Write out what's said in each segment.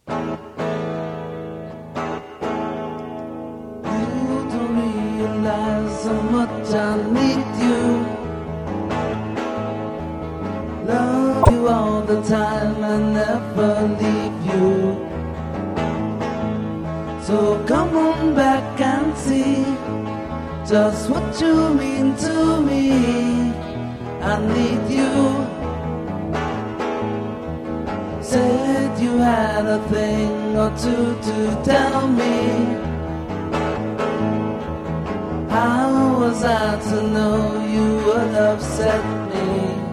You don't realize how much I need you. Love you all the time and never leave you. So come on back and see just what you mean to me. I need you. Said you had a thing or two to tell me. How was I to know you would upset me?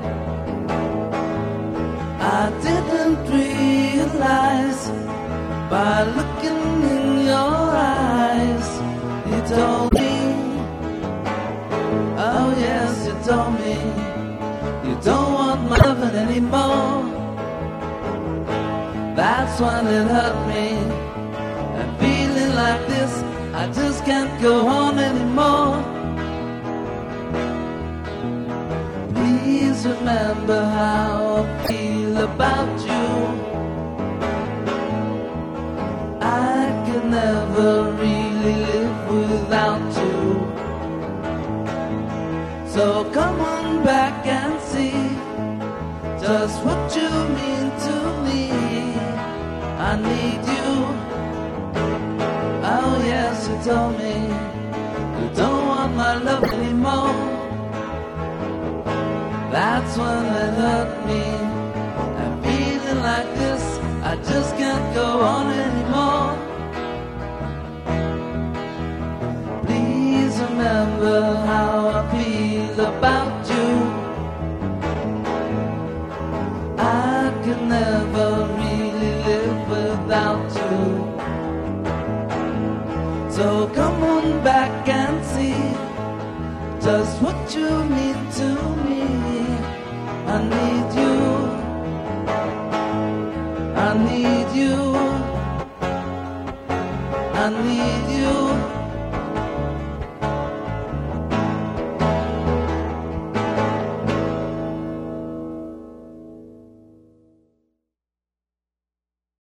I didn't realize by looking in your eyes. You told me, oh yes, you told me you don't want my loving anymore. That's when it hurt me. And feeling like this, I just can't go on anymore. Please remember how I feel about you. I could never really live without you. So come on back and see just what you mean to me. I need you. Oh yes, you told me you don't want my love anymore. That's when it hurt me. And feeling like this, I just can't go on anymore. Please remember how I feel about you. I could never really live without you. So come on back and see just what you mean to me. I need you. I need you. I need you.